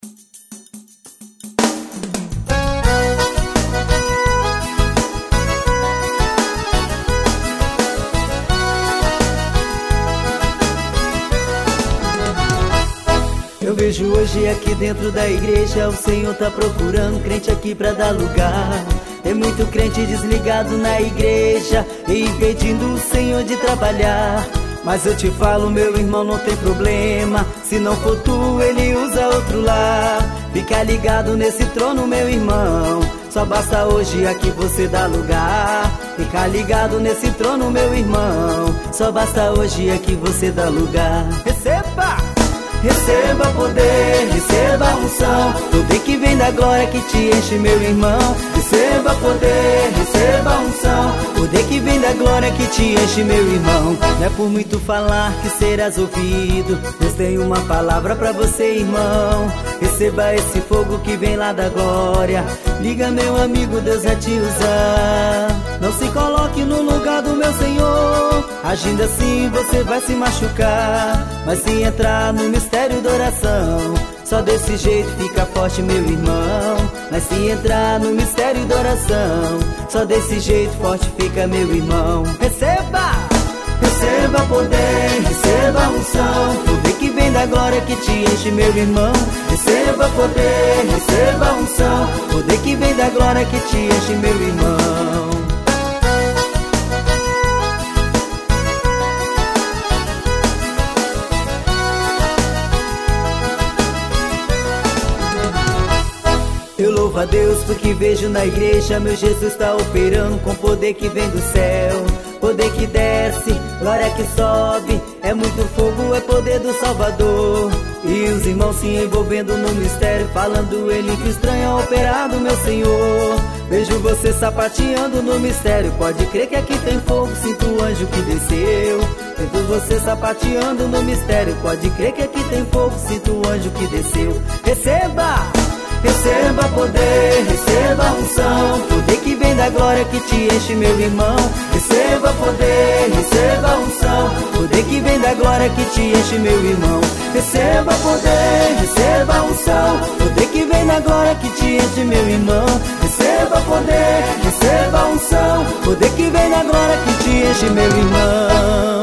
Eu vejo hoje aqui dentro da igreja, o Senhor tá procurando crente aqui pra dar lugar. Tem muito crente desligado na igreja e impedindo o Senhor de trabalhar. Mas eu te falo, meu irmão, não tem problema. Se não for tu, ele usa outro lá. Fica ligado nesse trono, meu irmão. Só basta hoje aqui você dar lugar. Fica ligado nesse trono, meu irmão. Só basta hoje aqui você dar lugar. Receba! Receba poder, receba unção, poder que vem da glória que te enche, meu irmão. Receba poder, receba unção, poder que vem da glória que te enche, meu irmão. Não é por muito falar que serás ouvido, Deus tem uma palavra pra você, irmão. Receba esse fogo que vem lá da glória. Liga, meu amigo, Deus vai te usar. Não se coloque no lugar do meu Senhor. Agindo assim você vai se machucar. Mas se entrar no mistério da oração, só desse jeito fica forte, meu irmão. Mas se entrar no mistério da oração, só desse jeito forte fica, meu irmão. Receba! Receba poder, receba unção, poder que vem da glória que te enche, meu irmão. Receba poder, receba unção, poder que vem da glória que te enche, meu irmão. Eu louvo a Deus porque vejo na igreja meu Jesus está operando com poder que vem do céu. Poder que desce, glória que sobe, é muito fogo, é poder do Salvador. E os irmãos se envolvendo no mistério, falando ele que estranho operado, meu Senhor. Vejo você sapateando no mistério, pode crer que aqui tem fogo, sinto o anjo que desceu. Vejo você sapateando no mistério, pode crer que aqui tem fogo, sinto o anjo que desceu. Receba! Receba poder, receba unção, poder que vem da glória que te enche, meu irmão. Receba poder, receba unção, poder que vem da glória que te enche, meu irmão. Receba poder, receba unção, poder que vem da glória que te enche, meu irmão. Receba poder, receba unção, poder que vem da glória que te enche, meu irmão.